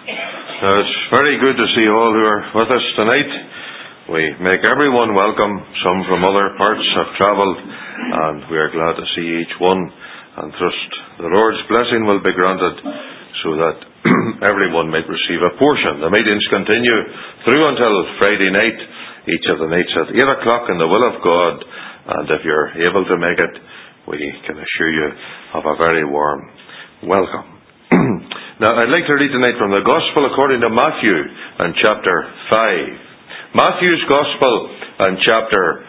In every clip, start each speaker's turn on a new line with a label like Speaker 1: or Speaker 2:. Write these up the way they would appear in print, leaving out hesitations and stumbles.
Speaker 1: It's very good to see all who are with us tonight. We make everyone welcome. Some from other parts have travelled, and we are glad to see each one, and trust the Lord's blessing will be granted so that everyone might receive a portion. The meetings continue through until Friday night, each of the nights at 8 o'clock in the will of God, and if you're able to make it, we can assure you of a very warm welcome. Now, I'd like to read tonight from the Gospel according to Matthew and chapter 5. Matthew's Gospel and chapter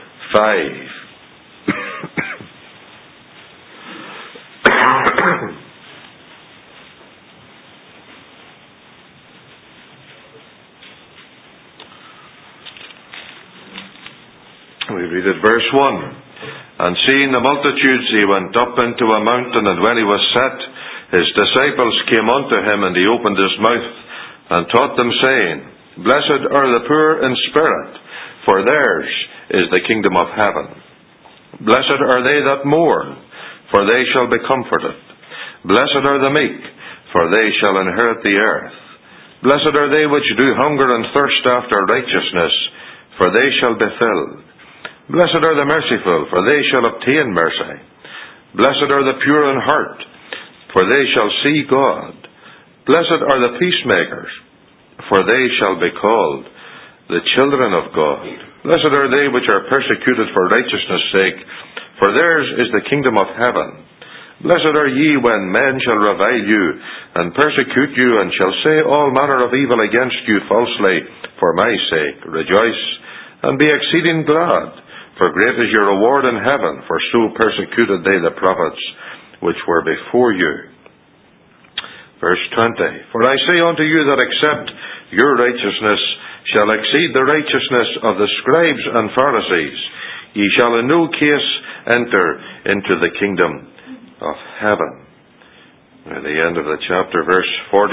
Speaker 1: 5. We read at verse 1. And seeing the multitudes, he went up into a mountain, and when he was set, his disciples came unto him, and he opened his mouth and taught them, saying, Blessed are the poor in spirit, for theirs is the kingdom of heaven. Blessed are they that mourn, for they shall be comforted. Blessed are the meek, for they shall inherit the earth. Blessed are they which do hunger and thirst after righteousness, for they shall be filled. Blessed are the merciful, for they shall obtain mercy. Blessed are the pure in heart, for they shall see God. Blessed are the peacemakers, for they shall be called the children of God. Blessed are they which are persecuted for righteousness' sake, for theirs is the kingdom of heaven. Blessed are ye when men shall revile you, and persecute you, and shall say all manner of evil against you falsely, for my sake. Rejoice, and be exceeding glad, for great is your reward in heaven, for so persecuted they the prophets which were before you. Verse 20. For I say unto you that except your righteousness shall exceed the righteousness of the scribes and Pharisees, ye shall in no case enter into the kingdom of heaven. At the end of the chapter, verse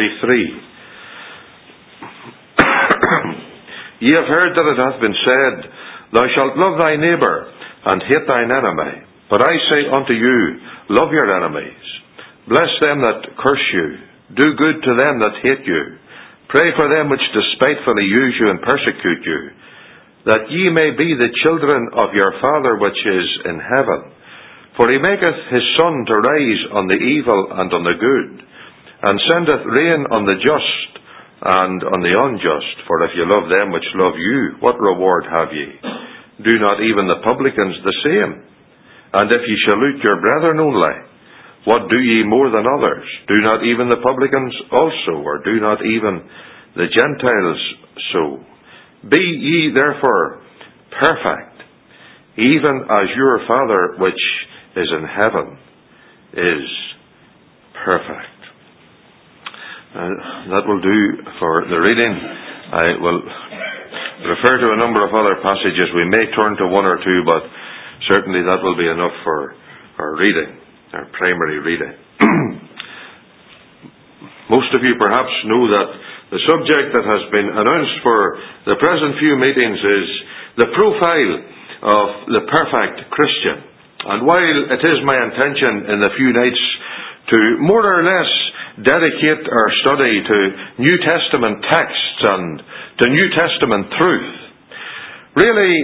Speaker 1: 43. Ye have heard that it hath been said, Thou shalt love thy neighbour, and hate thine enemy. But I say unto you, love your enemies. Bless them that curse you. Do good to them that hate you. Pray for them which despitefully use you and persecute you, that ye may be the children of your Father which is in heaven. For he maketh his sun to rise on the evil and on the good, and sendeth rain on the just and on the unjust. For if ye love them which love you, what reward have ye? Do not even the publicans the same? And if ye salute your brethren only, what do ye more than others? Do not even the publicans also, or do not even the Gentiles so? Be ye therefore perfect, even as your Father which is in heaven is perfect. That will do for the reading. I will refer to a number of other passages. We may turn to one or two, but certainly that will be enough for our reading, our primary reading. Most of you perhaps know that the subject that has been announced for the present few meetings is the profile of the perfect Christian. And while it is my intention in the few nights to more or less dedicate our study to New Testament texts and to New Testament truth, really,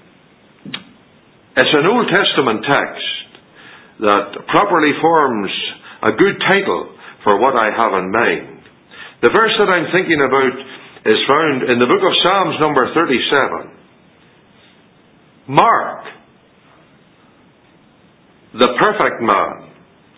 Speaker 1: it's an Old Testament text that properly forms a good title for what I have in mind. The verse that I'm thinking about is found in the book of Psalms number 37. Mark the perfect man,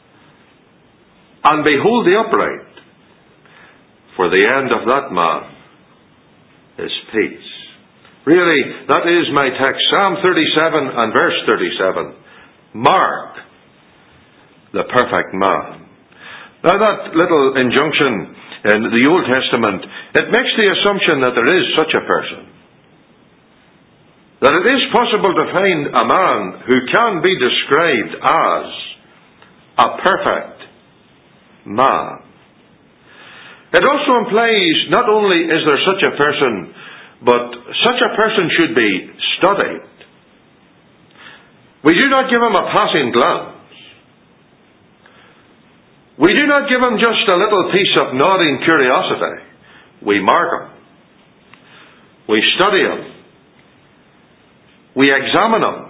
Speaker 1: and behold the upright, for the end of that man is peace. Really, that is my text, Psalm 37 and verse 37. Mark the perfect man. Now that little injunction in the Old Testament, it makes the assumption that there is such a person. That it is possible to find a man who can be described as a perfect man. It also implies not only is there such a person, but such a person should be studied. We do not give him a passing glance. We do not give him just a little piece of nodding curiosity. We mark them. We study them. We examine them.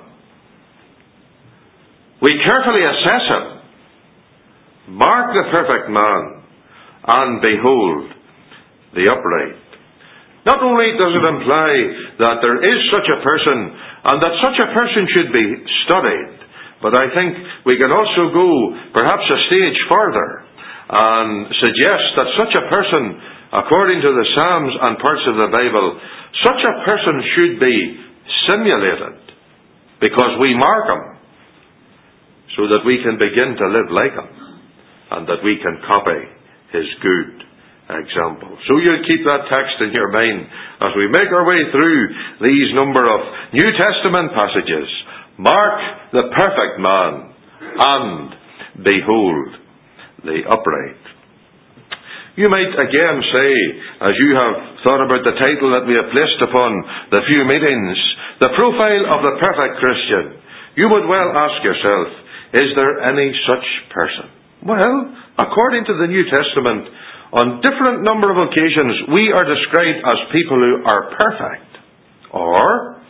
Speaker 1: We carefully assess him. Mark the perfect man, and behold the upright. Not only does it imply that there is such a person, and that such a person should be studied, but I think we can also go perhaps a stage further and suggest that such a person, according to the Psalms and parts of the Bible, such a person should be simulated, because we mark him, so that we can begin to live like him, and that we can copy his good example. So you'll keep that text in your mind as we make our way through these number of New Testament passages. Mark the perfect man, and behold the upright. You might again say, as you have thought about the title that we have placed upon the few meetings, the profile of the perfect Christian, you would well ask yourself, is there any such person? Well, according to the New Testament, on different number of occasions, we are described as people who are perfect. Or,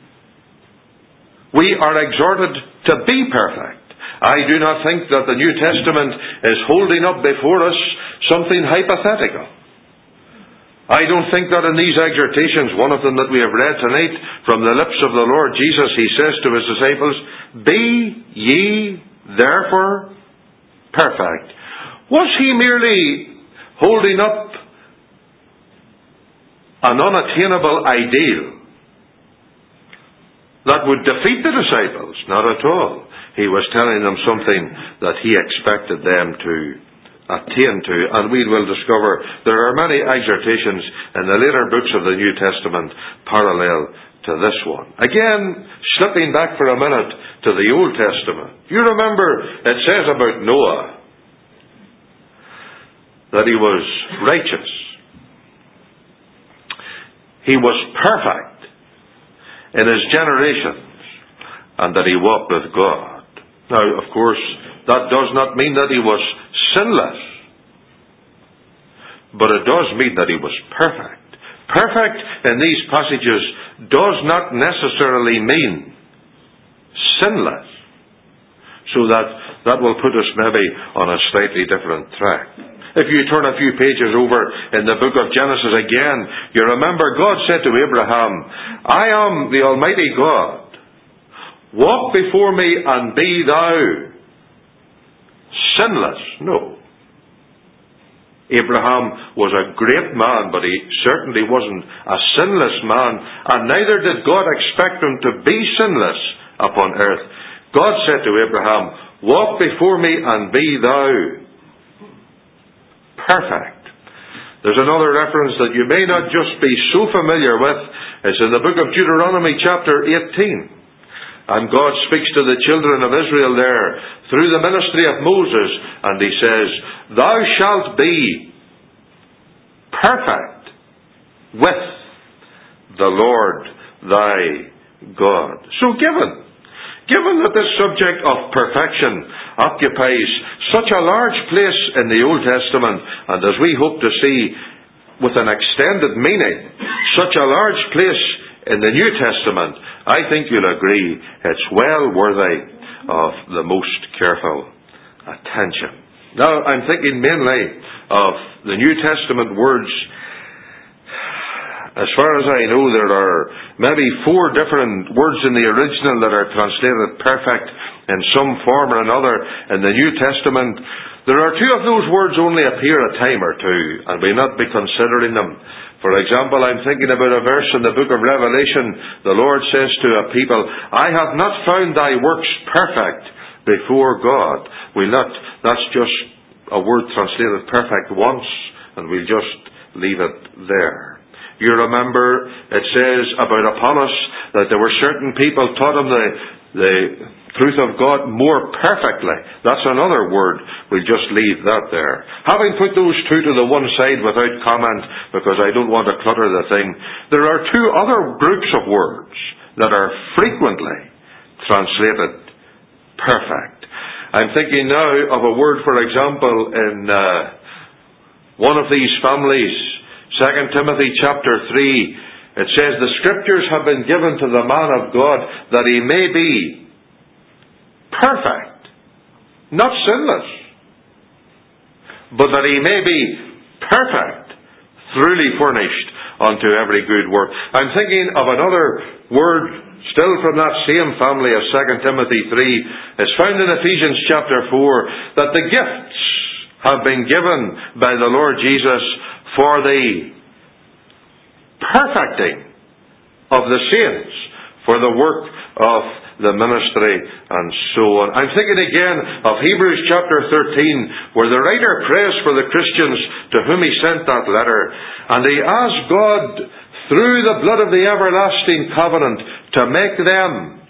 Speaker 1: we are exhorted to be perfect. I do not think that the New Testament is holding up before us something hypothetical. I don't think that in these exhortations, one of them that we have read tonight from the lips of the Lord Jesus, he says to his disciples, "Be ye therefore perfect." Was he merely holding up an unattainable ideal that would defeat the disciples? Not at all. He was telling them something that he expected them to attain to, and we will discover there are many exhortations in the later books of the New Testament parallel to this one. Again, slipping back for a minute to the Old Testament. You remember it says about Noah that he was righteous. He was perfect in his generations, and that he walked with God. Now, of course, that does not mean that he was sinless, but it does mean that he was perfect. Perfect in these passages does not necessarily mean sinless, so that will put us maybe on a slightly different track. If you turn a few pages over in the book of Genesis again, you remember God said to Abraham, "I am the Almighty God. Walk before me and be thou sinless." No. Abraham was a great man, but he certainly wasn't a sinless man, and neither did God expect him to be sinless upon earth. God said to Abraham, "Walk before me and be thou perfect." There's another reference that you may not just be so familiar with. It's in the book of Deuteronomy chapter 18. And God speaks to the children of Israel there through the ministry of Moses, and he says, "Thou shalt be perfect with the Lord thy God." So given that this subject of perfection occupies such a large place in the Old Testament, and as we hope to see with an extended meaning, such a large place in the New Testament, I think you'll agree it's well worthy of the most careful attention. Now, I'm thinking mainly of the New Testament words. As far as I know, there are maybe 4 different words in the original that are translated perfect in some form or another in the New Testament. There are 2 of those words only appear a time or two, and we'll not be considering them. For example, I'm thinking about a verse in the book of Revelation. The Lord says to a people, "I have not found thy works perfect before God." That's just a word translated perfect once, and we'll just leave it there. You remember it says about Apollos that there were certain people taught him the truth of God more perfectly. That's another word. We'll just leave that there. Having put those 2 to the one side without comment, because I don't want to clutter the thing, there are 2 other groups of words that are frequently translated perfect. I'm thinking now of a word, for example, in one of these families 2 Timothy chapter 3, it says, the Scriptures have been given to the man of God that he may be perfect, not sinless, but that he may be perfect, thoroughly furnished unto every good work. I'm thinking of another word, still from that same family of 2 Timothy 3. It's found in Ephesians chapter 4, that the gifts have been given by the Lord Jesus for the perfecting of the saints, for the work of the ministry, and so on. I'm thinking again of Hebrews chapter 13, where the writer prays for the Christians to whom he sent that letter, and he asked God, through the blood of the everlasting covenant, to make them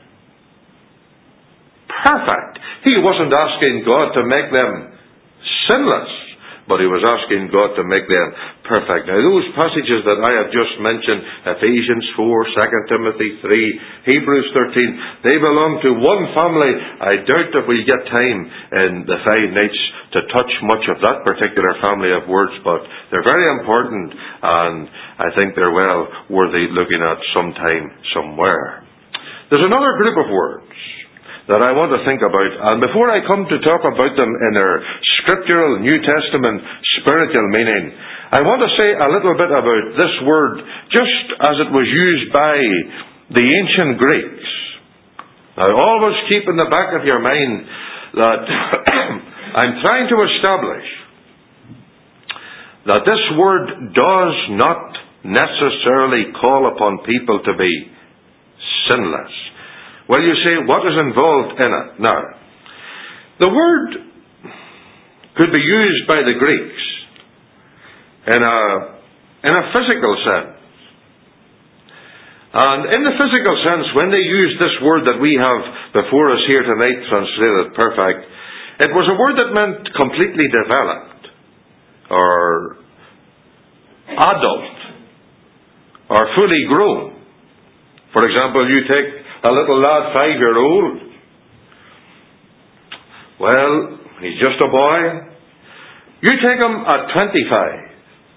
Speaker 1: perfect. He wasn't asking God to make them sinless, but he was asking God to make them perfect. Now, those passages that I have just mentioned, Ephesians 4, 2 Timothy 3, Hebrews 13, they belong to one family. I doubt that we'll get time in the 5 nights to touch much of that particular family of words, but they're very important, and I think they're well worthy looking at sometime, somewhere. There's another group of words that I want to think about, and before I come to talk about them in their scriptural New Testament spiritual meaning, I want to say a little bit about this word just as it was used by the ancient Greeks. Now, always keep in the back of your mind that I'm trying to establish that this word does not necessarily call upon people to be sinless. Well, you say, what is involved in it? Now, the word could be used by the Greeks in a physical sense. And in the physical sense, when they used this word that we have before us here tonight, translated perfect, it was a word that meant completely developed, or adult, or fully grown. For example, you take a little lad, 5-year-old. Well, he's just a boy. You take him at 25.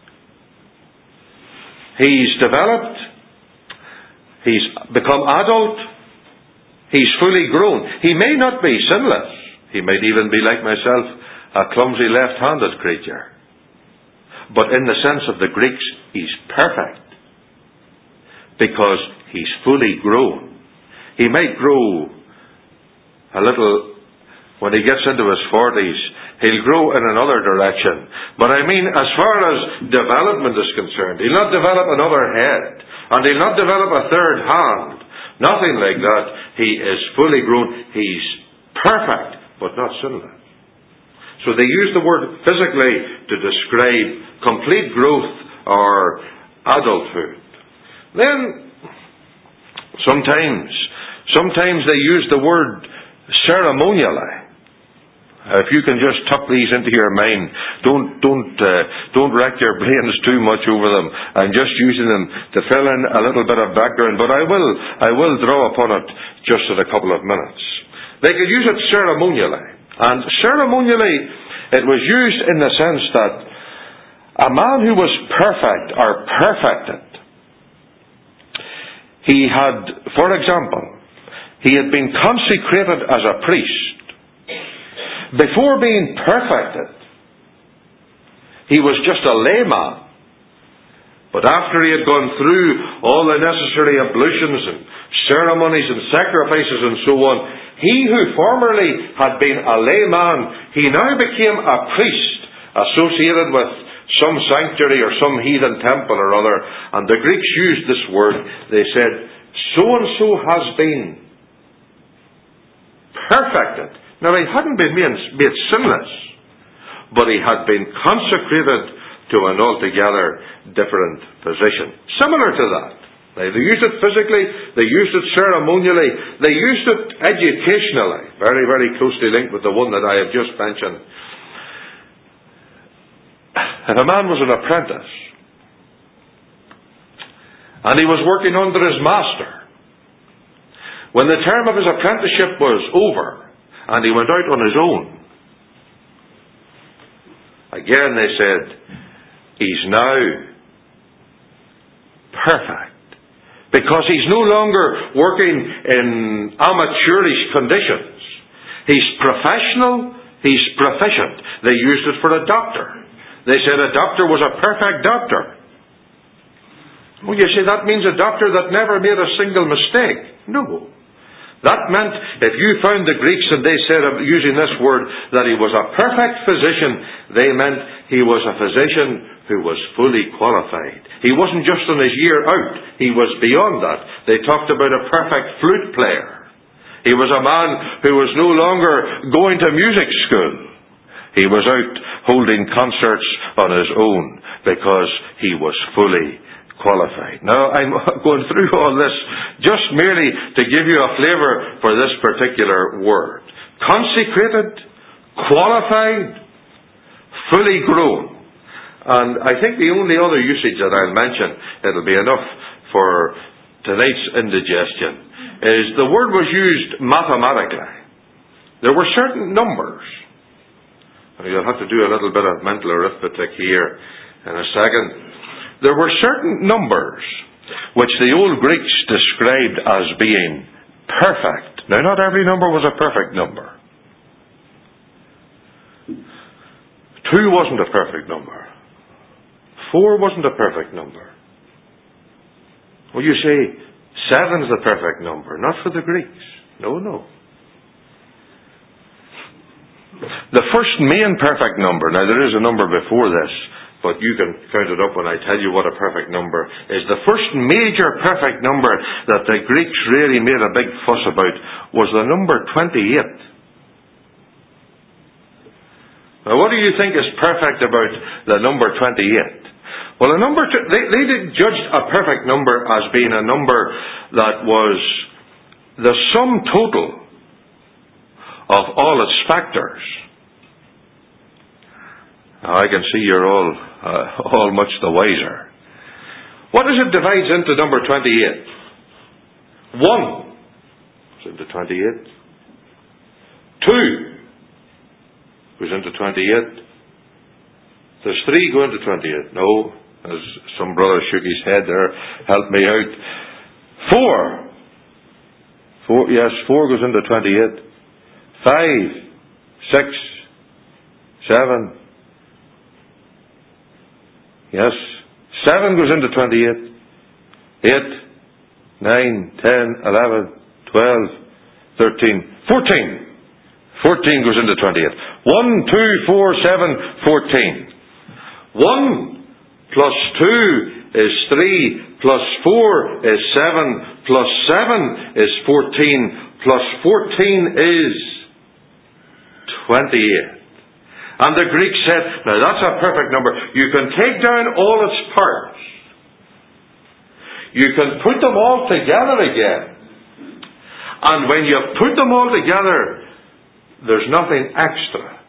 Speaker 1: He's developed. He's become adult. He's fully grown. He may not be sinless. He might even be like myself, a clumsy left-handed creature. But in the sense of the Greeks, he's perfect, because he's fully grown. He might grow a little when he gets into his 40s. He'll grow in another direction. But I mean, as far as development is concerned, he'll not develop another head, and he'll not develop a third hand. Nothing like that. He is fully grown. He's perfect, but not sinless. So they use the word physically to describe complete growth or adulthood. Then, Sometimes they use the word ceremonially. If you can just tuck these into your mind, don't rack your brains too much over them. I'm just using them to fill in a little bit of background, but I will draw upon it just in a couple of minutes. They could use it ceremonially, and ceremonially it was used in the sense that a man who was perfect or perfected, he had, for example, he had been consecrated as a priest. Before being perfected, he was just a layman. But after he had gone through all the necessary ablutions and ceremonies and sacrifices and so on, he who formerly had been a layman, he now became a priest associated with some sanctuary or some heathen temple or other. And the Greeks used this word. They said, so-and-so has been perfected. Now, he hadn't been made sinless, but he had been consecrated to an altogether different position. Similar to that. They used it physically, they used it ceremonially, they used it educationally, very, very closely linked with the one that I have just mentioned. If a man was an apprentice, and he was working under his master, when the term of his apprenticeship was over, and he went out on his own, again they said, he's now perfect. Because he's no longer working in amateurish conditions. He's professional, he's proficient. They used it for a doctor. They said a doctor was a perfect doctor. Well, you say that means a doctor that never made a single mistake. No. That meant, if you found the Greeks and they said, using this word, that he was a perfect physician, they meant he was a physician who was fully qualified. He wasn't just on his year out. He was beyond that. They talked about a perfect flute player. He was a man who was no longer going to music school. He was out holding concerts on his own because he was fully qualified. Now, I'm going through all this just merely to give you a flavour for this particular word. Consecrated, qualified, fully grown. And I think the only other usage that I'll mention, it'll be enough for tonight's indigestion, is the word was used mathematically. There were certain numbers. You'll have to do a little bit of mental arithmetic here in a second. There were certain numbers which the old Greeks described as being perfect. Now, not every number was a perfect number. 2 wasn't a perfect number. 4 wasn't a perfect number. Well, you say 7's the perfect number. Not for the Greeks. No. The first main perfect number, now there is a number before this, but you can count it up when I tell you what a perfect number is. The first major perfect number that the Greeks really made a big fuss about was the number 28. Now, what do you think is perfect about the number 28? Well, they judged a perfect number as being a number that was the sum total of all its factors. Now, I can see you're all much the wiser. What does it divide into number 28? 1 goes into 28. 2 goes into 28. Does 3 go into 28? No. As some brother shook his head there, help me out. 4. Yes, 4 goes into 28. 5, 6, 7. Yes, 7 goes into 28. 8, 9, 10, 11, 12, 13, 14. 14 goes into 28. 1, 2, 4, 7, 14. 1 plus 2 is 3, plus 4 is 7, plus 7 is 14, plus 14 is 28. And the Greeks said, now that's a perfect number. You can take down all its parts. You can put them all together again. And when you put them all together, there's nothing extra.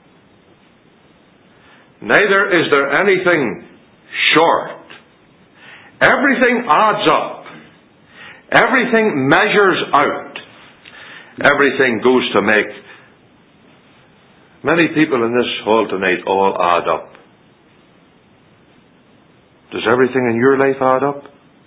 Speaker 1: Neither is there anything short. Everything adds up. Everything measures out. Everything goes to make many people in this hall tonight all add up. Does everything in your life add up?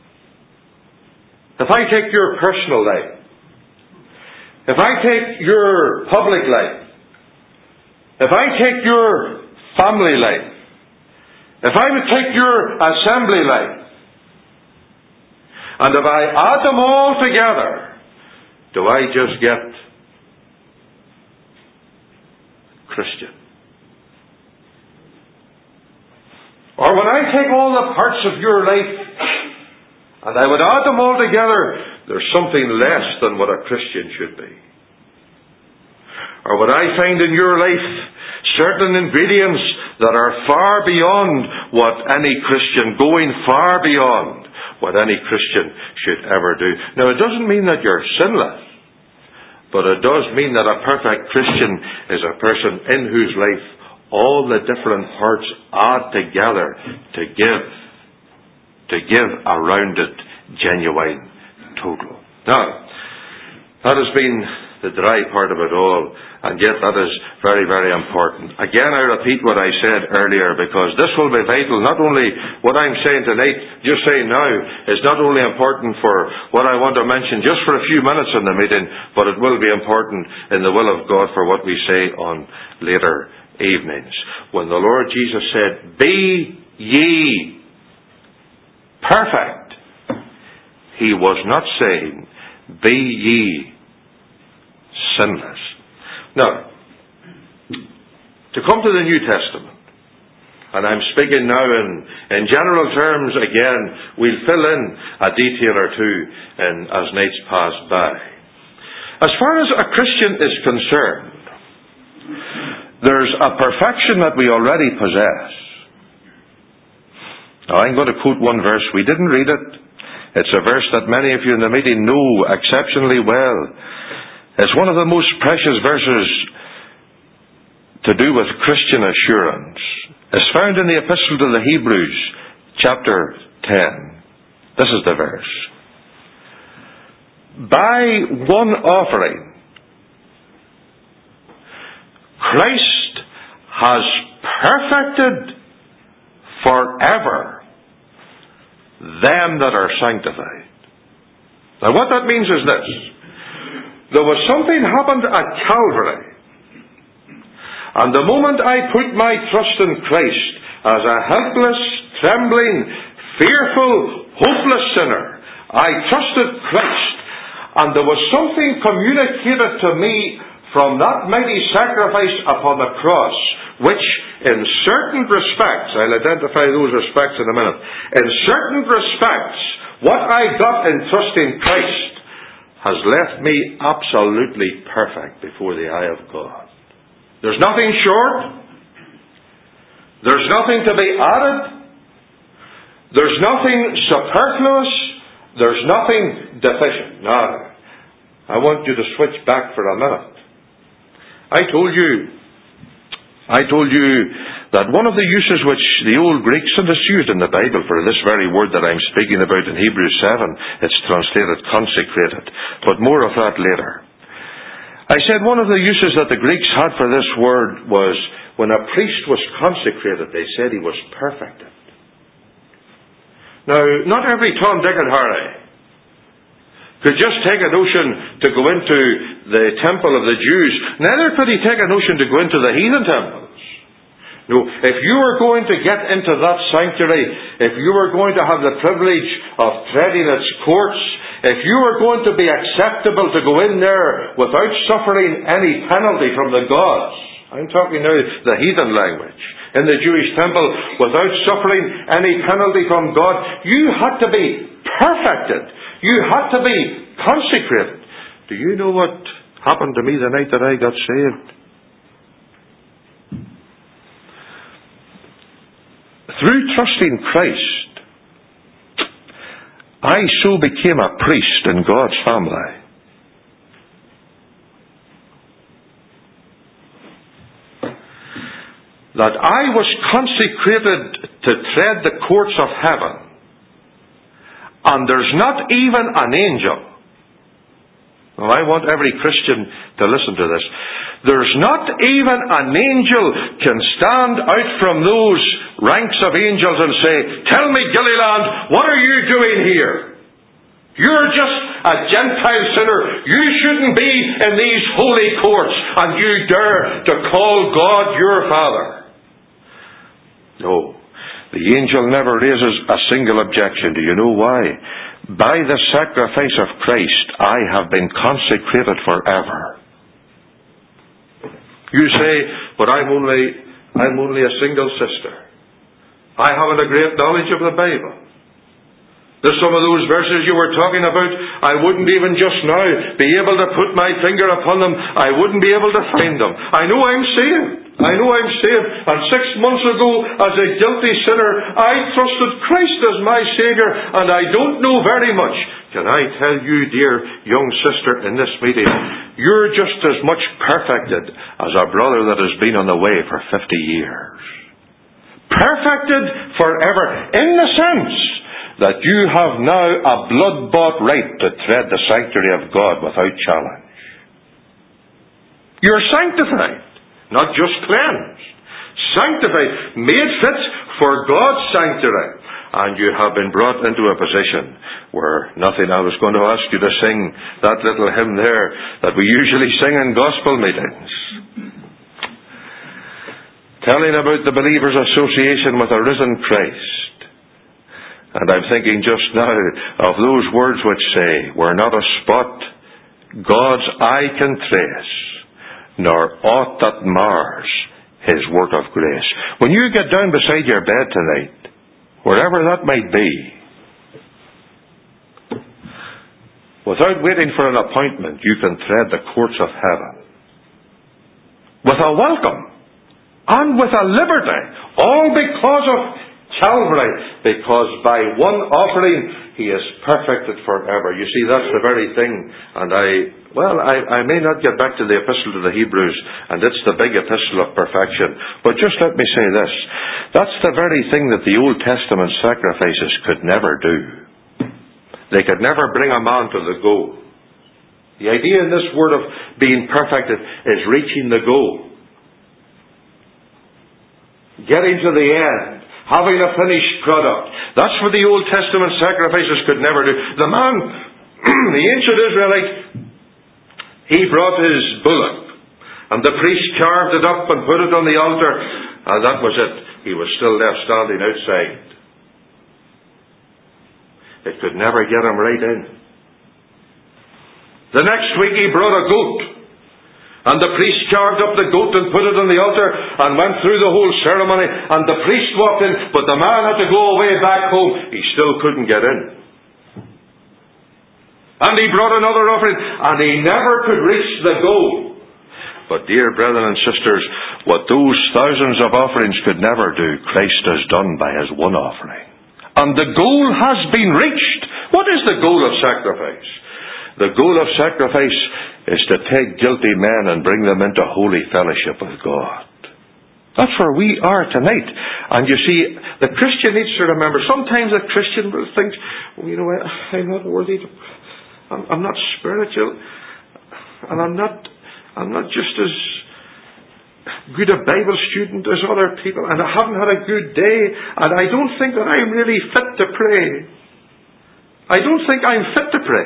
Speaker 1: If I take your personal life, if I take your public life, if I take your family life, if I would take your assembly life, and if I add them all together, do I just get Christian? Or when I take all the parts of your life and I would add them all together, there's something less than what a Christian should be. Or would I find in your life certain ingredients that are far beyond what any Christian, going far beyond what any Christian should ever do. Now, it doesn't mean that you're sinless, but it does mean that a perfect Christian is a person in whose life all the different parts add together to give a rounded, genuine total. Now, that has been the dry part of it all. And yet that is very, very important. Again, I repeat what I said earlier, because this will be vital. Not only what I'm saying tonight, just saying now, is not only important for what I want to mention just for a few minutes in the meeting, but it will be important in the will of God for what we say on later evenings. When the Lord Jesus said, "Be ye perfect," He was not saying, "Be ye sinless." Now, to come to the New Testament, and I'm speaking now in general terms again, we'll fill in a detail or two as nights pass by. As far as a Christian is concerned, there's a perfection that we already possess. Now, I'm going to quote one verse. We didn't read it. It's a verse that many of you in the meeting know exceptionally well. It's one of the most precious verses to do with Christian assurance. It's found in the Epistle to the Hebrews, chapter 10. This is the verse. By one offering, Christ has perfected forever them that are sanctified. Now what that means is this. There was something happened at Calvary. And the moment I put my trust in Christ as a helpless, trembling, fearful, hopeless sinner, I trusted Christ. And there was something communicated to me from that mighty sacrifice upon the cross, which in certain respects, I'll identify those respects in a minute, in certain respects, what I got in trusting Christ has left me absolutely perfect before the eye of God. There's nothing short. There's nothing to be added. There's nothing superfluous. There's nothing deficient. Now, I want you to switch back for a minute. I told you that one of the uses which the old Greeks, and it's used in the Bible for this very word that I'm speaking about in Hebrews 7, it's translated consecrated, but more of that later. I said one of the uses that the Greeks had for this word was when a priest was consecrated, they said he was perfected. Now, not every Tom, Dick and Harry could just take a notion to go into the temple of the Jews. Neither could he take a notion to go into the heathen temples. No, if you were going to get into that sanctuary, if you were going to have the privilege of treading its courts, if you were going to be acceptable to go in there without suffering any penalty from the gods, I'm talking now the heathen language, in the Jewish temple, without suffering any penalty from God, you had to be perfected. You had to be consecrated. Do you know what happened to me the night that I got saved? Through trusting Christ, I so became a priest in God's family. That I was consecrated to tread the courts of heaven. And there's not even an angel. Well, I want every Christian to listen to this. There's not even an angel can stand out from those ranks of angels and say, "Tell me, Gilliland, what are you doing here? You're just a Gentile sinner. You shouldn't be in these holy courts, and you dare to call God your Father." No. The angel never raises a single objection. Do you know why? By the sacrifice of Christ, I have been consecrated forever. You say, "But I'm only a single sister. I haven't a great knowledge of the Bible. There's some of those verses you were talking about, I wouldn't even just now be able to put my finger upon them. I wouldn't be able to find them. I know I'm saved. And 6 months ago, as a guilty sinner, I trusted Christ as my Saviour, and I don't know very much. Can I tell you, dear young sister in this meeting, you're just as much perfected as a brother that has been on the way for 50 years. Perfected forever, in the sense that you have now a blood-bought right to tread the sanctuary of God without challenge. You're sanctified, not just cleansed. Sanctified, made fit for God's sanctuary. And you have been brought into a position where nothing. I was going to ask you to sing that little hymn there that we usually sing in gospel meetings, telling about the believer's association with a risen Christ. And I'm thinking just now of those words which say, "Where not a spot God's eye can trace, nor aught that mars His work of grace." When you get down beside your bed tonight, wherever that might be, without waiting for an appointment, you can tread the courts of heaven with a welcome and with a liberty, all because of Calvary, because by one offering He is perfected forever. You see, that's the very thing. And I may not get back to the epistle to the Hebrews, and it's the big epistle of perfection, but just let me say this. That's the very thing that the Old Testament sacrifices could never do. They could never bring a man to the goal. The idea in this word of being perfected is reaching the goal. Getting to the end. Having a finished product. That's what the Old Testament sacrifices could never do. The man, the ancient Israelite, he brought his bullock, and the priest carved it up and put it on the altar, and that was it. He was still left standing outside. It could never get him right in. The next week he brought a goat, and the priest carved up the goat and put it on the altar and went through the whole ceremony, and the priest walked in, but the man had to go away back home. He still couldn't get in. And he brought another offering, and he never could reach the goal. But dear brethren and sisters, what those thousands of offerings could never do, Christ has done by His one offering. And the goal has been reached. What is the goal of sacrifice? The goal of sacrifice is to take guilty men and bring them into holy fellowship with God. That's where we are tonight. And you see, the Christian needs to remember, sometimes a Christian will think, I'm not worthy to, I'm not spiritual, and I'm not just as good a Bible student as other people, and I haven't had a good day, and I don't think that I'm really fit to pray. I don't think I'm fit to pray.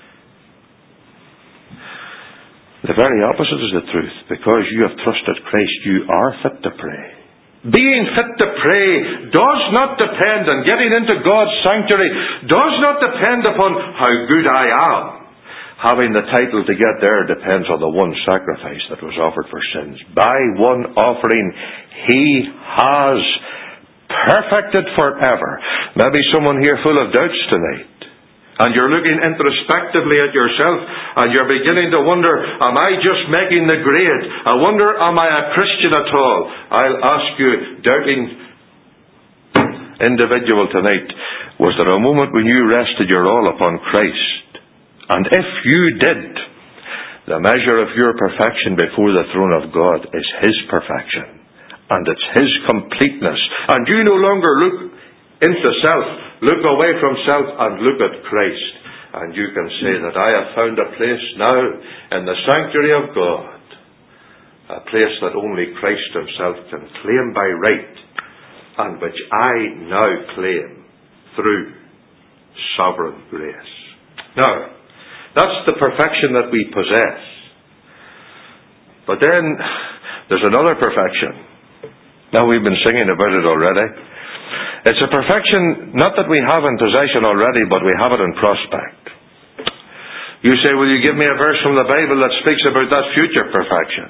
Speaker 1: The very opposite is the truth. Because you have trusted Christ, you are fit to pray. Being fit to pray does not depend on getting into God's sanctuary, does not depend upon how good I am. Having the title to get there depends on the one sacrifice that was offered for sins. By one offering, He has perfected forever. Maybe someone here full of doubts tonight. And you're looking introspectively at yourself, and you're beginning to wonder, am I just making the grade? I wonder, am I a Christian at all? I'll ask you, doubting individual tonight, was there a moment when you rested your all upon Christ? And if you did, the measure of your perfection before the throne of God is His perfection. And it's His completeness. And you no longer look into self, look away from self and look at Christ. And you can say that I have found a place now in the sanctuary of God. A place that only Christ Himself can claim by right, and which I now claim through sovereign grace. Now, that's the perfection that we possess. But then, there's another perfection. Now, we've been singing about it already. It's a perfection, not that we have in possession already, but we have it in prospect. You say, will you give me a verse from the Bible that speaks about that future perfection?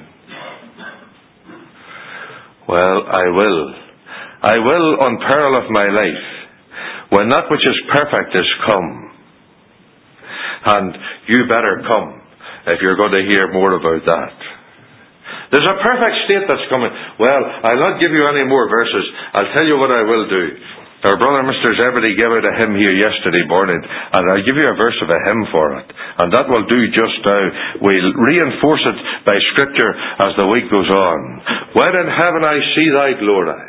Speaker 1: Well, I will. I will on peril of my life, when that which is perfect is come. And you better come if you're going to hear more about that. There's a perfect state that's coming. Well, I'll not give you any more verses. I'll tell you what I will do. Our brother Mr. Zebedee gave out a hymn here yesterday morning, and I'll give you a verse of a hymn for it. And that will do just now. We'll reinforce it by Scripture as the week goes on. When in heaven I see Thy glory,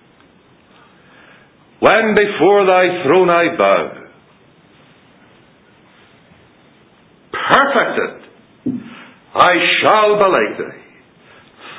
Speaker 1: when before Thy throne I bow, perfected I shall be like Thee.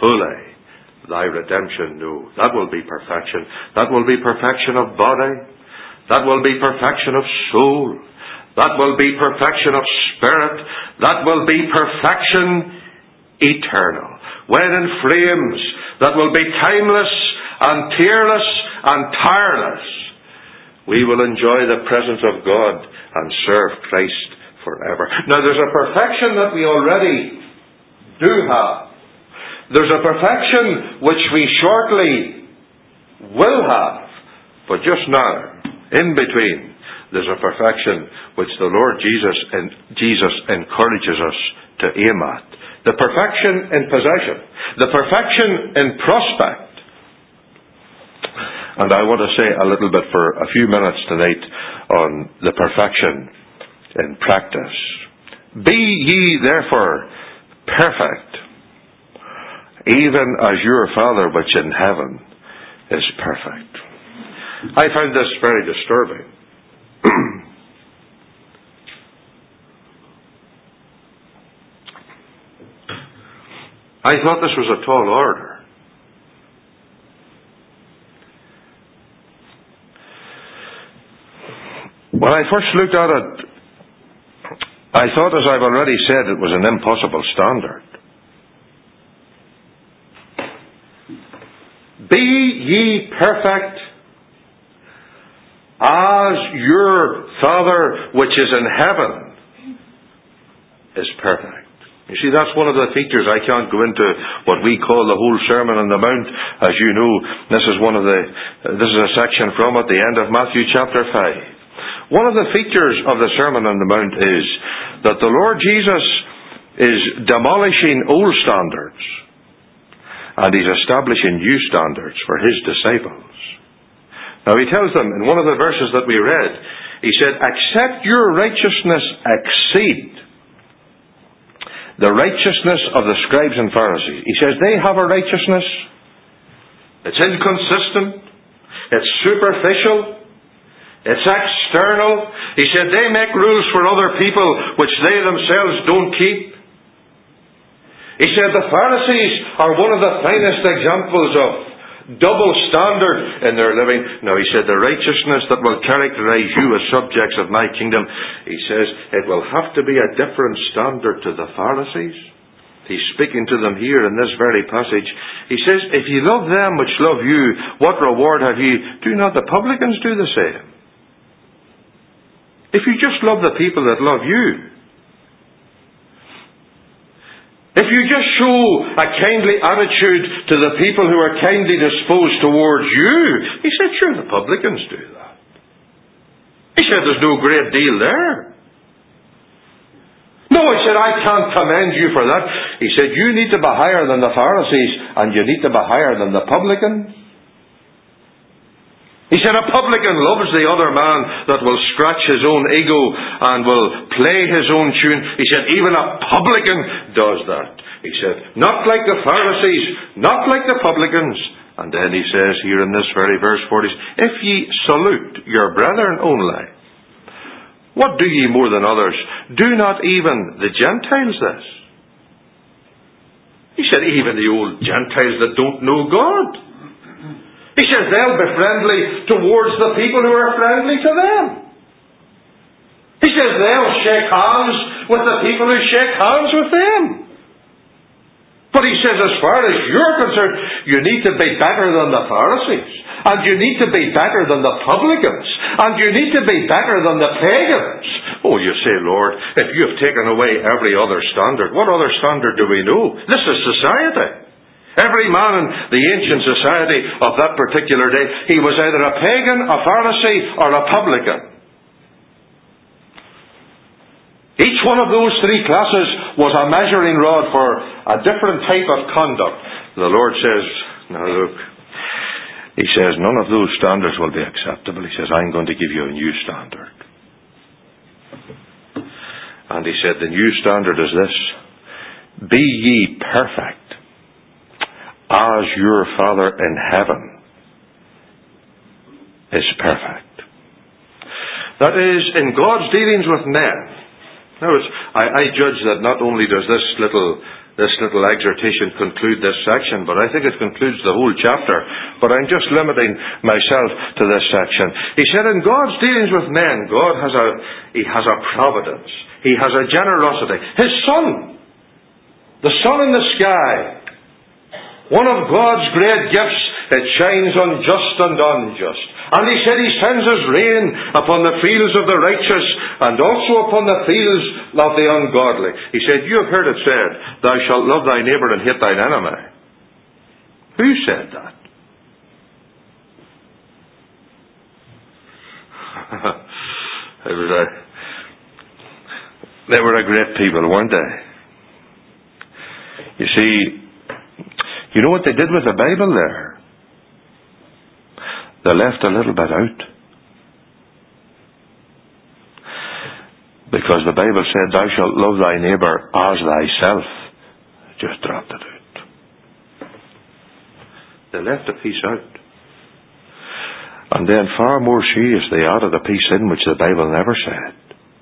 Speaker 1: fully thy redemption know. That will be perfection. That will be perfection of body. That will be perfection of soul. That will be perfection of spirit. That will be perfection eternal. When in flames that will be timeless and tearless and tireless, we will enjoy the presence of God and serve Christ forever. Now there's a perfection that we already do have. There's a perfection which we shortly will have. But just now, in between, there's a perfection which the Lord Jesus encourages us to aim at. The perfection in possession. The perfection in prospect. And I want to say a little bit for a few minutes tonight on the perfection in practice. Be ye therefore perfect, even as your Father which in heaven is perfect. I found this very disturbing. I thought this was a tall order. When I first looked at it, I thought, as I've already said, it was an impossible standard. Be ye perfect as your Father which is in heaven is perfect. You see, that's one of the features. I can't go into what we call the whole Sermon on the Mount. As you know, this is a section from at the end of Matthew chapter 5. One of the features of the Sermon on the Mount is that the Lord Jesus is demolishing old standards and He's establishing new standards for His disciples. Now He tells them in one of the verses that we read, He said, "Except your righteousness exceed the righteousness of the scribes and Pharisees." He says they have a righteousness. It's inconsistent. It's superficial. It's external. He said they make rules for other people which they themselves don't keep. He said the Pharisees are one of the finest examples of double standard in their living. Now he said the righteousness that will characterize you as subjects of my kingdom, he says it will have to be a different standard to the Pharisees. He's speaking to them here in this very passage. He says, if you love them which love you, what reward have you? Do not the publicans do the same? If you just love the people that love you, if you just show a kindly attitude to the people who are kindly disposed towards you, he said, sure, the publicans do that. He said, there's no great deal there. No, he said, I can't commend you for that. He said, you need to be higher than the Pharisees, and you need to be higher than the publicans. He said, a publican loves the other man that will scratch his own ego and will play his own tune. He said, even a publican does that. He said, not like the Pharisees, not like the publicans. And then he says here in this very verse 40, if ye salute your brethren only, what do ye more than others? Do not even the Gentiles this? He said, even the old Gentiles that don't know God. He says they'll be friendly towards the people who are friendly to them. He says they'll shake hands with the people who shake hands with them. But he says as far as you're concerned, you need to be better than the Pharisees. And you need to be better than the publicans. And you need to be better than the pagans. Oh, you say, Lord, if you have taken away every other standard, what other standard do we know? This is society. Every man in the ancient society of that particular day, he was either a pagan, a Pharisee, or a publican. Each one of those three classes was a measuring rod for a different type of conduct. The Lord says, now look, He says, none of those standards will be acceptable. He says, I'm going to give you a new standard. And He said, the new standard is this: be ye perfect, as your Father in heaven is perfect. That is, in God's dealings with men. Now, I judge that not only does this little this little exhortation conclude this section, but I think it concludes the whole chapter. But I'm just limiting myself to this section. He said, in God's dealings with men, God has a providence. He has a generosity. His sun, the sun in the sky, one of God's great gifts, it shines on just and unjust. And he said he sends his rain upon the fields of the righteous and also upon the fields of the ungodly. He said, you have heard it said, thou shalt love thy neighbour and hate thine enemy. Who said that? They were a great people, weren't they? You see, you know what they did with the Bible there? They left a little bit out. Because the Bible said, thou shalt love thy neighbour as thyself. Just dropped it out. They left a piece out. And then far more serious, they added a piece in which the Bible never said.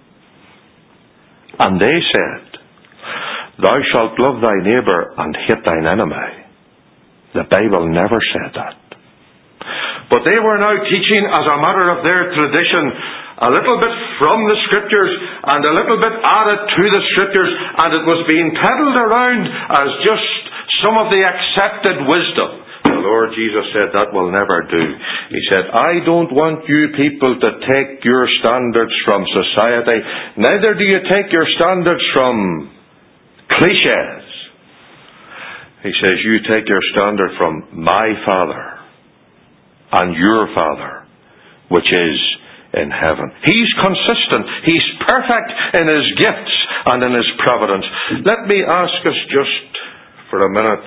Speaker 1: And they said, thou shalt love thy neighbour and hate thine enemy. The Bible never said that. But they were now teaching, as a matter of their tradition, a little bit from the Scriptures and a little bit added to the Scriptures, and it was being peddled around as just some of the accepted wisdom. The Lord Jesus said, that will never do. He said, I don't want you people to take your standards from society. Neither do you take your standards from cliches. He says, you take your standard from my Father and your Father, which is in heaven. He's consistent. He's perfect in His gifts and in His providence. Let me ask us just for a minute,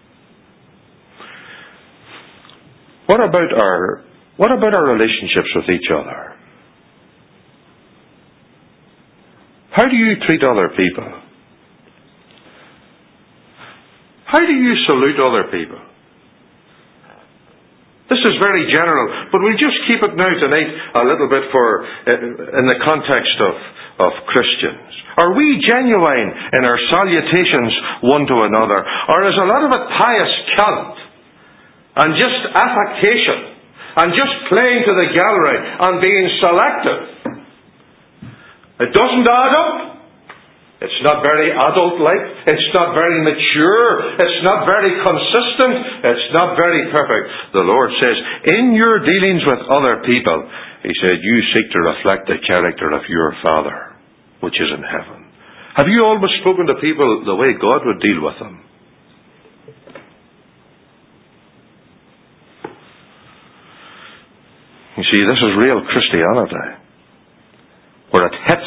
Speaker 1: what about our relationships with each other? How do you treat other people? How do you salute other people? This is very general, but we'll just keep it now tonight a little bit in the context of Christians. Are we genuine in our salutations one to another? Or is a lot of it pious cant and just affectation and just playing to the gallery and being selective? It doesn't add up. It's not very adult-like. It's not very mature. It's not very consistent. It's not very perfect. The Lord says, in your dealings with other people, He said, you seek to reflect the character of your Father, which is in heaven. Have you always spoken to people the way God would deal with them? You see, this is real Christianity, where it hits,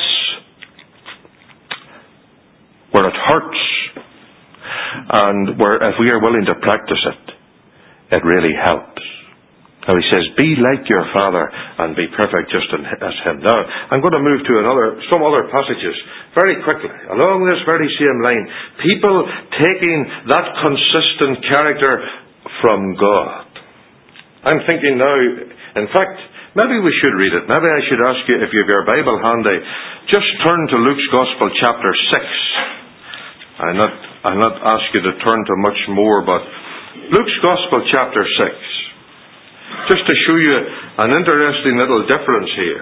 Speaker 1: where it hurts, and where if we are willing to practice it, it really helps. Now He says, be like your Father and be perfect just as Him. Now, I'm going to move to some other passages very quickly, along this very same line. People taking that consistent character from God. I'm thinking now, in fact, maybe we should read it. Maybe I should ask you, if you have your Bible handy, just turn to Luke's Gospel chapter 6. I'll not ask you to turn to much more, but Luke's Gospel chapter 6. Just to show you an interesting little difference here.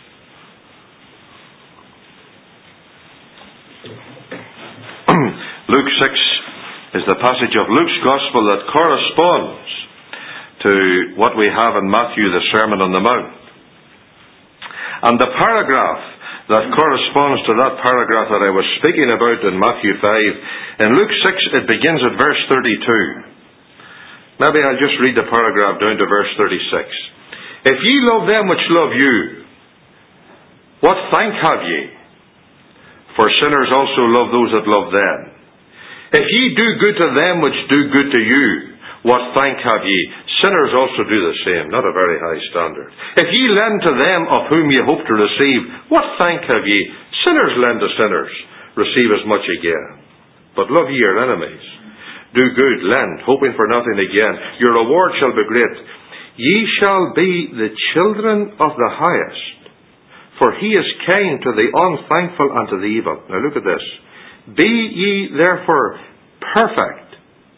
Speaker 1: Luke 6 is the passage of Luke's Gospel that corresponds to what we have in Matthew, the Sermon on the Mount. And the paragraph that corresponds to that paragraph that I was speaking about in Matthew 5. In Luke 6, it begins at verse 32. Maybe I'll just read the paragraph down to verse 36. If ye love them which love you, what thank have ye? For sinners also love those that love them. If ye do good to them which do good to you, what thank have ye? Sinners also do the same. Not a very high standard. If ye lend to them of whom ye hope to receive, what thank have ye? Sinners lend to sinners, receive as much again. But love ye your enemies. Do good, lend, hoping for nothing again. Your reward shall be great. Ye shall be the children of the highest, for He is kind to the unthankful and to the evil. Now look at this. Be ye therefore perfect,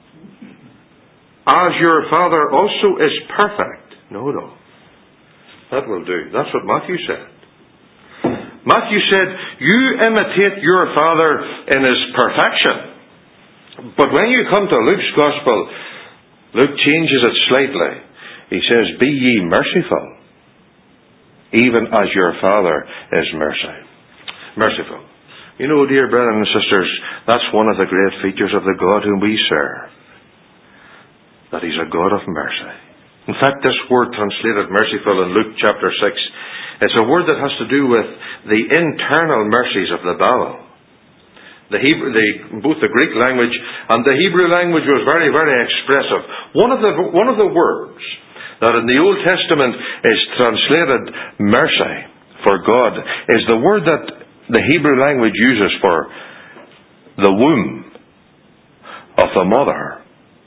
Speaker 1: as your Father also is perfect. No. That will do. That's what Matthew said. Matthew said, you imitate your Father in His perfection. But when you come to Luke's Gospel, Luke changes it slightly. He says, be ye merciful, even as your Father is merciful. You know, dear brethren and sisters, that's one of the great features of the God whom we serve. That He's a God of mercy. In fact, this word translated merciful in Luke chapter 6, it's a word that has to do with the internal mercies of the Bible. Both the Greek language and the Hebrew language was very, very expressive. One of the words that in the Old Testament is translated mercy for God is the word that the Hebrew language uses for the womb of the mother.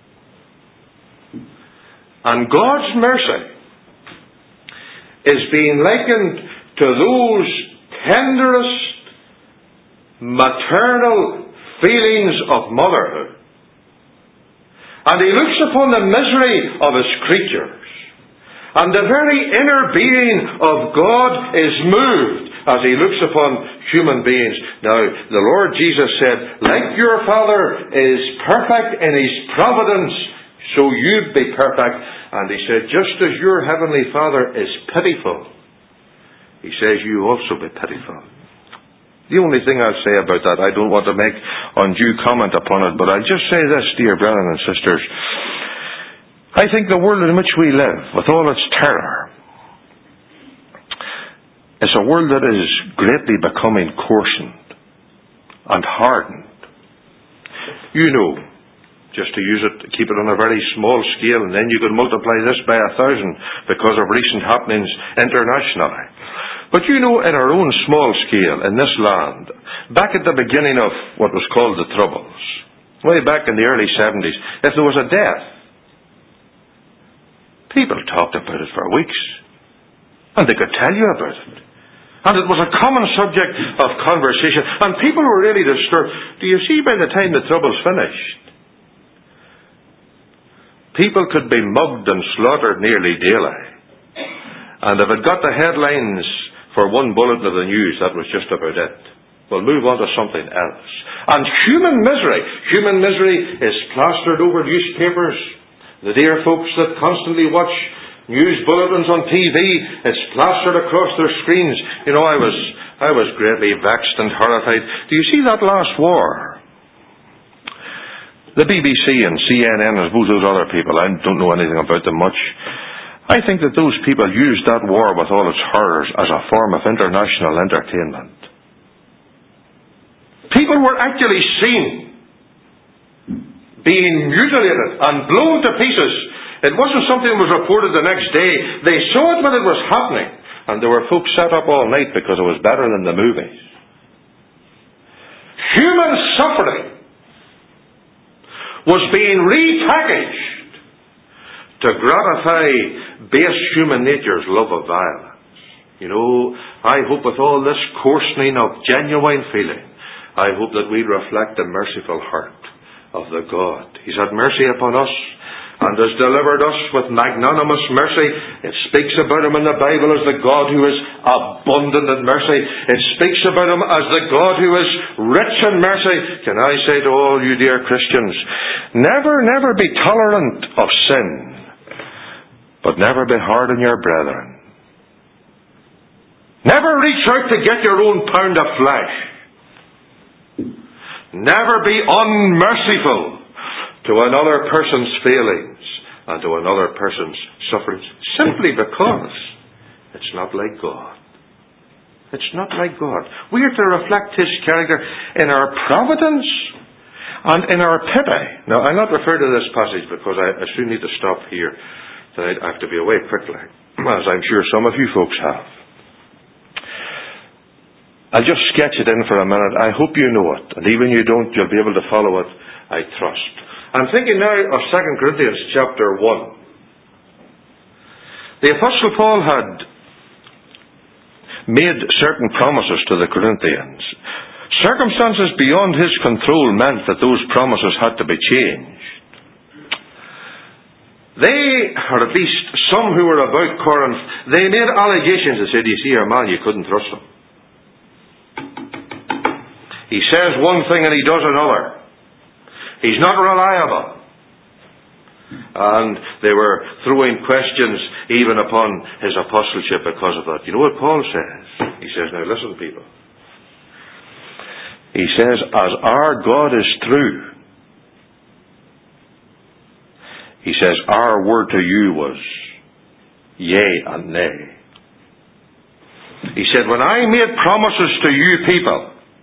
Speaker 1: And God's mercy is being likened to those tenderest maternal feelings of motherhood. And He looks upon the misery of His creatures. And the very inner being of God is moved as He looks upon human beings. Now, the Lord Jesus said, like your Father is perfect in His providence, so you be perfect. And He said, just as your Heavenly Father is pitiful, He says, you also be pitiful. The only thing I'll say about that, I don't want to make undue comment upon it, but I'll just say this, dear brethren and sisters. I think the world in which we live, with all its terror, is a world that is greatly becoming coarsened and hardened. You know, just to use it, keep it on a very small scale, and then you could multiply this by 1,000 because of recent happenings internationally. But you know, in our own small scale, in this land, back at the beginning of what was called the Troubles, way back in the early 70s, if there was a death, people talked about it for weeks. And they could tell you about it. And it was a common subject of conversation. And people were really disturbed. Do you see, by the time the Troubles finished, people could be mugged and slaughtered nearly daily. And if it got the headlines for one bulletin of the news, that was just about it. We'll move on to something else. And human misery is plastered over newspapers. The dear folks that constantly watch news bulletins on TV, it's plastered across their screens. You know, I was greatly vexed and horrified. Do you see that last war? The BBC and CNN and both those other people, I don't know anything about them much. I think that those people used that war with all its horrors as a form of international entertainment. People were actually seen being mutilated and blown to pieces. It wasn't something that was reported the next day. They saw it when it was happening. And there were folks sat up all night because it was better than the movies. Human suffering was being repackaged to gratify base human nature's love of violence. You know, I hope with all this coarsening of genuine feeling, I hope that we reflect the merciful heart of the God. He's had mercy upon us and has delivered us with magnanimous mercy. It speaks about Him in the Bible as the God who is abundant in mercy. It speaks about Him as the God who is rich in mercy. Can I say to all you dear Christians, never be tolerant of sin, but never be hard on your brethren. Never reach out to get your own pound of flesh. Never be unmerciful to another person's failings and to another person's sufferings, simply because it's not like God. It's not like God. We are to reflect His character in our providence and in our pity. Now, I'll not refer to this passage because I soon need to stop here. Tonight I have to be away quickly, as I'm sure some of you folks have. I'll just sketch it in for a minute. I hope you know it. And even you don't, you'll be able to follow it, I trust. I'm thinking now of 2 Corinthians chapter 1. The Apostle Paul had made certain promises to the Corinthians. circumstances beyond his control meant that those promises had to be changed. They, or at least some who were about Corinth, they made allegations and said, you see, our man, you couldn't trust him. He says one thing and he does another. He's not reliable. And they were throwing questions even upon his apostleship because of that. You know what Paul says? He says, now listen, people. He says, as our God is true, he says, our word to you was yea and nay. He said, when I made promises to you people,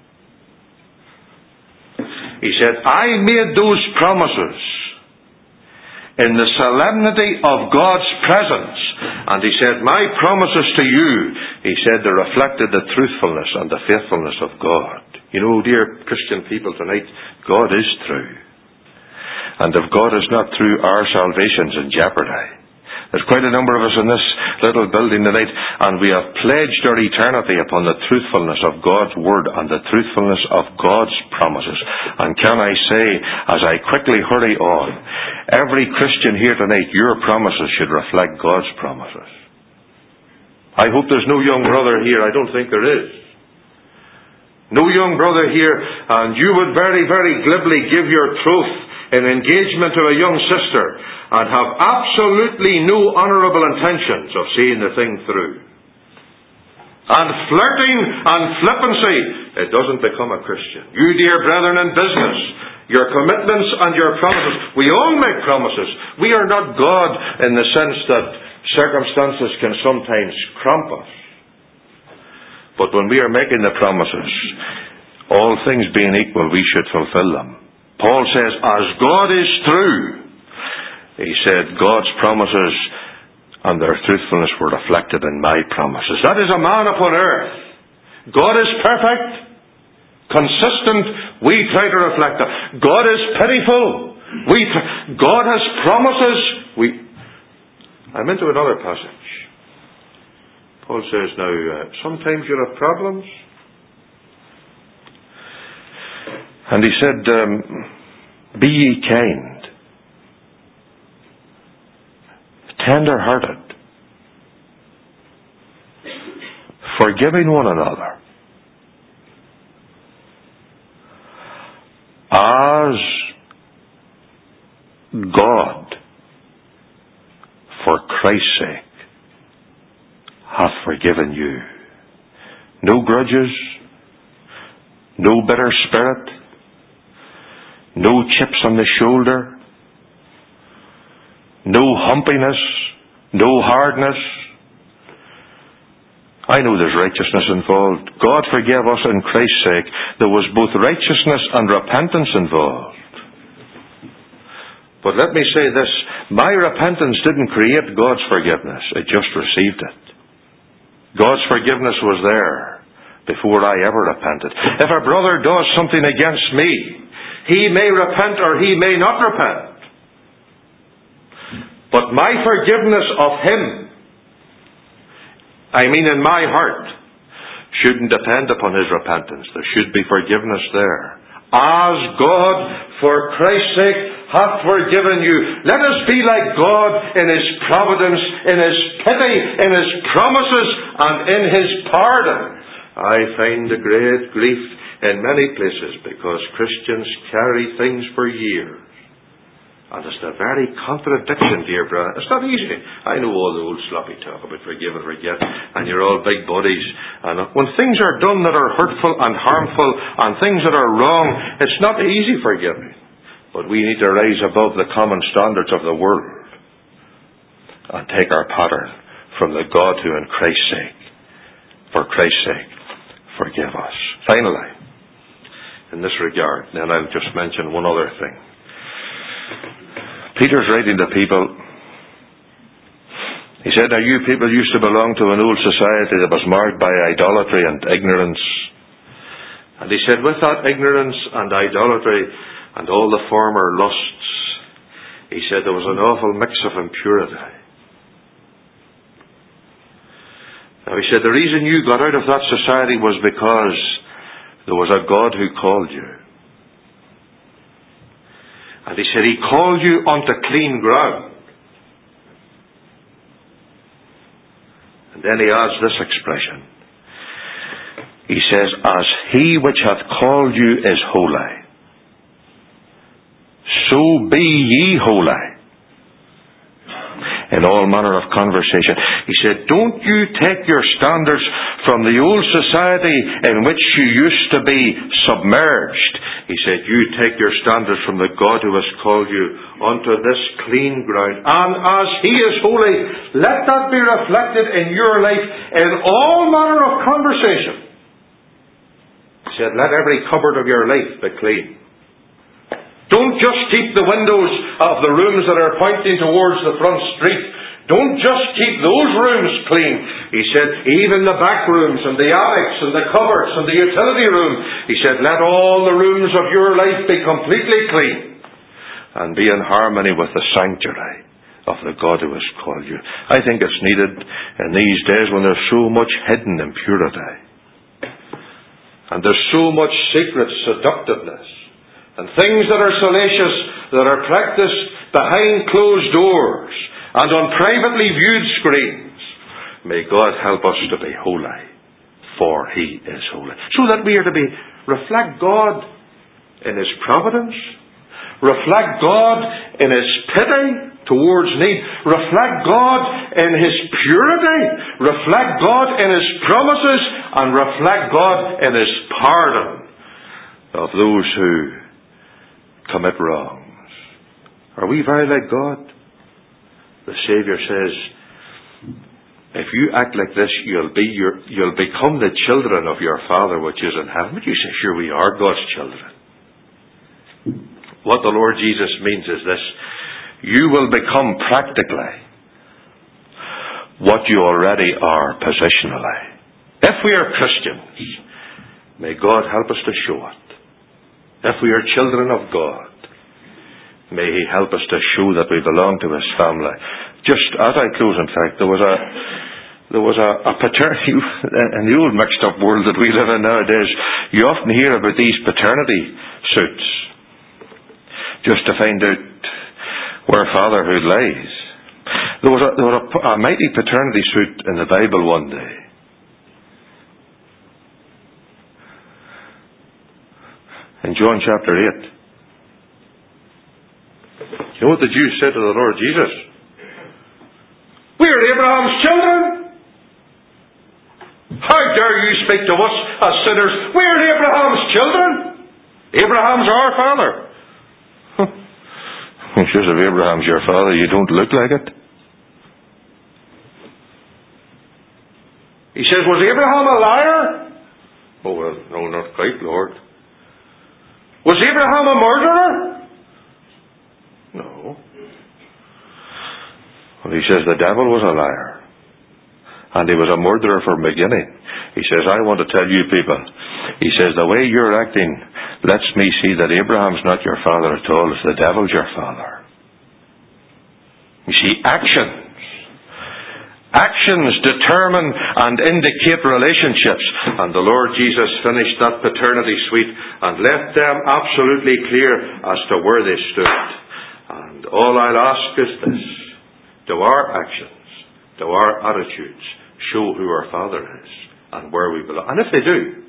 Speaker 1: he said, I made those promises in the solemnity of God's presence. And he said, my promises to you, he said, they reflected the truthfulness and the faithfulness of God. You know, dear Christian people tonight, God is true. And if God is not true, our salvation's in jeopardy. There's quite a number of us in this little building tonight, and we have pledged our eternity upon the truthfulness of God's Word and the truthfulness of God's promises. And can I say, as I quickly hurry on, every Christian here tonight, your promises should reflect God's promises. I hope there's no young brother here. I don't think there is. No young brother here, and you would very, very glibly give your troth in engagement to a young sister and have absolutely no honourable intentions of seeing the thing through. And flirting and flippancy, it doesn't become a Christian. You, dear brethren in business, your commitments and your promises, we all make promises. We are not God in the sense that circumstances can sometimes cramp us. But when we are making the promises, all things being equal, we should fulfill them. Paul says, as God is true, he said, God's promises and their truthfulness were reflected in my promises. That is a man upon earth. God is perfect, consistent. We try to reflect that. God is pitiful. God has promises. I'm into another passage. Paul says, now, sometimes you'll have problems. And he said, be ye kind, tender-hearted, forgiving one another, as God, for Christ's sake, hath forgiven you. No grudges, no bitter spirit, no chips on the shoulder, no humpiness, no hardness. I know there's righteousness involved. God forgave us in Christ's sake. There was both righteousness and repentance involved. But let me say this, my repentance didn't create God's forgiveness. It just received it. God's forgiveness was there before I ever repented. If a brother does something against me, he may repent or he may not repent. But my forgiveness of him, I mean in my heart, shouldn't depend upon his repentance. There should be forgiveness there. As God, for Christ's sake, hath forgiven you. Let us be like God in His providence, in His pity, in His promises, and in His pardon. I find a great grief in many places because Christians carry things for years. And it's the very contradiction, dear brother. It's not easy. I know all the old sloppy talk about forgive and forget, and you're all big buddies. And when things are done that are hurtful and harmful, and things that are wrong, it's not easy forgiving. But we need to rise above the common standards of the world and take our pattern from the God who, in Christ's sake, for Christ's sake, forgive us. Finally, in this regard, then I'll just mention one other thing. Peter's writing to people. He said, now you people used to belong to an old society that was marked by idolatry and ignorance. And he said, with that ignorance and idolatry and all the former lusts, he said there was an awful mix of impurity. Now he said the reason you got out of that society was because There was a God who called you. And he said He called you onto clean ground. And then He adds this expression. He says, as He which hath called you is holy, so be ye holy in all manner of conversation. He said, don't you take your standards from the old society in which you used to be submerged. He said, you take your standards from the God who has called you onto this clean ground. And as He is holy, let that be reflected in your life in all manner of conversation. He said, let every cupboard of your life be clean. Don't just keep the windows of the rooms that are pointing towards the front street. Don't just keep those rooms clean. He said, even the back rooms and the attics and the cupboards and the utility room. He said, let all the rooms of your life be completely clean and be in harmony with the sanctuary of the God who has called you. I think it's needed in these days when there's so much hidden impurity. And there's so much secret seductiveness. And things that are salacious, that are practiced behind closed doors and on privately viewed screens. May God help us to be holy, for He is holy. So that we are to reflect God in His providence, reflect God in His pity towards need, reflect God in His purity, reflect God in His promises, and reflect God in His pardon of those who commit wrongs. Are we very like God? The Saviour says, if you act like this, you'll become the children of your Father which is in heaven. But you say, sure, we are God's children. What the Lord Jesus means is this: you will become practically what you already are positionally. If we are Christians, may God help us to show it. If we are children of God, may He help us to show that we belong to His family. Just as I close, in fact, there was a paternity in the old mixed up world that we live in nowadays. You often hear about these paternity suits, just to find out where fatherhood lies. There was a mighty paternity suit in the Bible one day. In John chapter 8. You know what the Jews said to the Lord Jesus? We are Abraham's children. How dare you speak to us as sinners? We are Abraham's children. Abraham's our father. He says, if Abraham's your father, you don't look like it. He says, was Abraham a liar? Oh, well, no, not quite, Lord. Was Abraham a murderer? No. Well, he says the devil was a liar. And he was a murderer from the beginning. He says, I want to tell you people, he says, the way you're acting lets me see that Abraham's not your father at all. It's the devil's your father. You see, actions determine and indicate relationships. And the Lord Jesus finished that paternity suite and left them absolutely clear as to where they stood. And all I'll ask is this: do our actions, do our attitudes show who our Father is and where we belong? And if they do,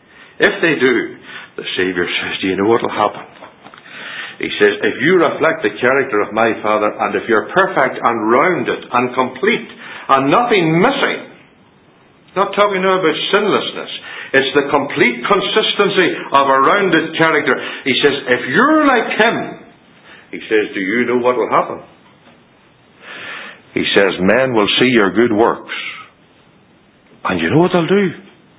Speaker 1: the Saviour says, do you know what will happen? He says, if you reflect the character of my Father, and if you're perfect and rounded and complete and nothing missing, not talking now about sinlessness, it's the complete consistency of a rounded character. He says, if you're like Him, He says, do you know what will happen? He says, men will see your good works. And you know what they'll do?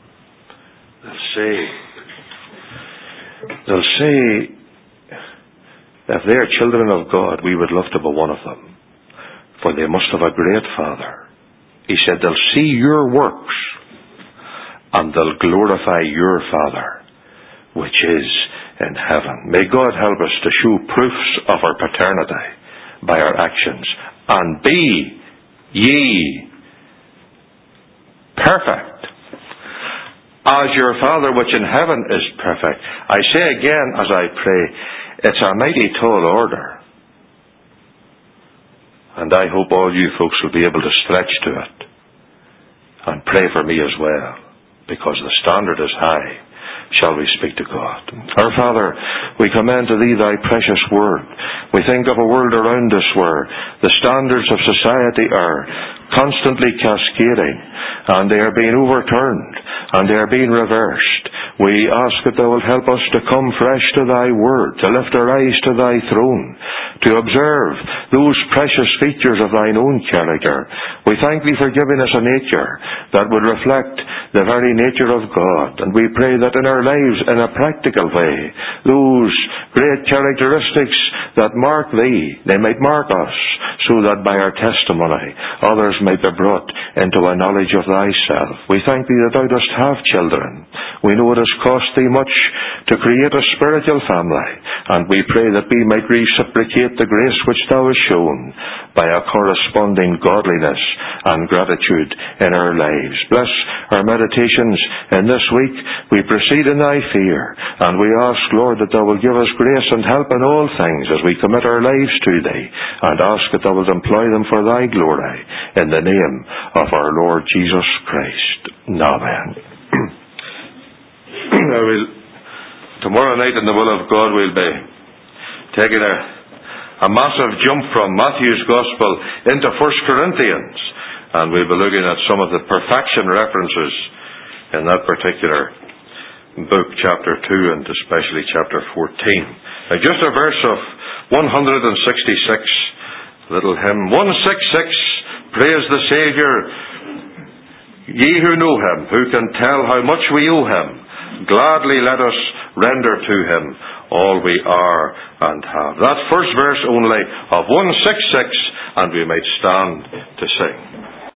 Speaker 1: They'll say, if they are children of God, we would love to be one of them, for they must have a great Father. He said, they'll see your works, and they'll glorify your Father, which is in heaven. May God help us to show proofs of our paternity by our actions. And be ye perfect, as your Father which in heaven is perfect. I say again as I pray, it's a mighty tall order. And I hope all you folks will be able to stretch to it. And pray for me as well, because the standard is high. Shall we speak to God? Our Father, we commend to Thee Thy precious Word. We think of a world around us where the standards of society are constantly cascading, and they are being overturned, and they are being reversed. We ask that Thou wilt help us to come fresh to Thy Word, to lift our eyes to Thy throne, to observe those precious features of Thine own character. We thank Thee for giving us a nature that would reflect the very nature of God, and we pray that in our lives, in a practical way, those great characteristics that mark Thee, they might mark us, so that by our testimony others might be brought into a knowledge of Thyself. We thank Thee that Thou dost have children. We know it has cost Thee much to create a spiritual family, and we pray that we might reciprocate the grace which Thou hast shown by a corresponding godliness and gratitude in our lives. Bless our meditations in this week. We proceed in Thy fear, and we ask, Lord, that Thou will give us grace and help in all things as we commit our lives to Thee, and ask that Thou wilt employ them for Thy glory, in the name of our Lord Jesus Christ. Amen. Tomorrow night, in the will of God, we'll be taking a massive jump from Matthew's Gospel into 1 Corinthians, and we'll be looking at some of the perfection references in that particular book, chapter 2, and especially chapter 14. Just a verse of 166, little hymn, 166, praise the Saviour, ye who know Him, who can tell how much we owe Him. Gladly let us render to Him all we are and have. That first verse only of 166, and we might stand to sing.